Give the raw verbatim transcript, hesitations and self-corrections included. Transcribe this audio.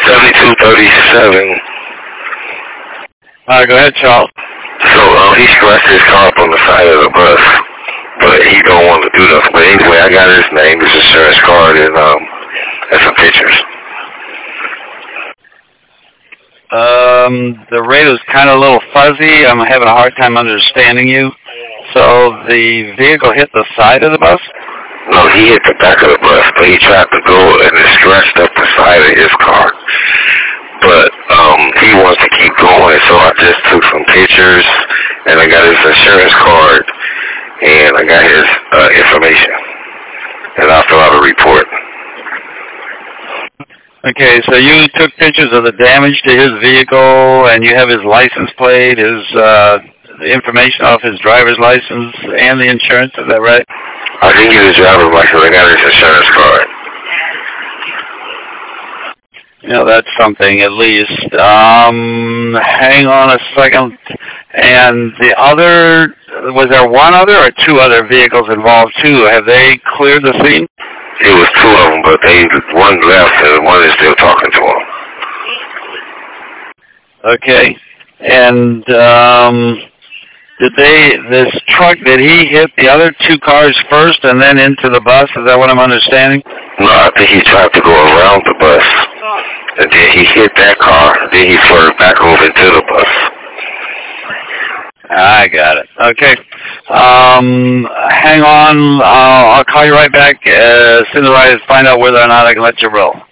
seventy-two thirty-seven. All right, go ahead, Charles. So um, he scratched his car up on the side of the bus, but he don't want to do nothing. But anyway, I got his name, his insurance card, and um, and some pictures. Um, the radio's kind of a little fuzzy. I'm having a hard time understanding you. So the vehicle hit the side of the bus? No, he hit the back of the bus, but he tried to go and it scratched up the side of his car. But um, he wants to keep going, so I just took some pictures, and I got his insurance card, and I got his uh, information, and I'll fill out a report. Okay, so you took pictures of the damage to his vehicle, and you have his license plate, his uh, information off his driver's license, and the insurance. Is that right? I didn't get his driver's license. I got his insurance card. You know, that's something at least. Um, hang on a second. And the other, was there one other or two other vehicles involved too? Have they cleared the scene? It was two of them, but they one left and one is still talking to him. Okay. And um, did they, this truck, did he hit the other two cars first and then into the bus? Is that what I'm understanding? No, I think he tried to go around the bus. And then he hit that car, then he swerved back over into the bus. I got it. Okay. Um, hang on. Uh, I'll call you right back uh, as soon as I find out whether or not I can let you roll.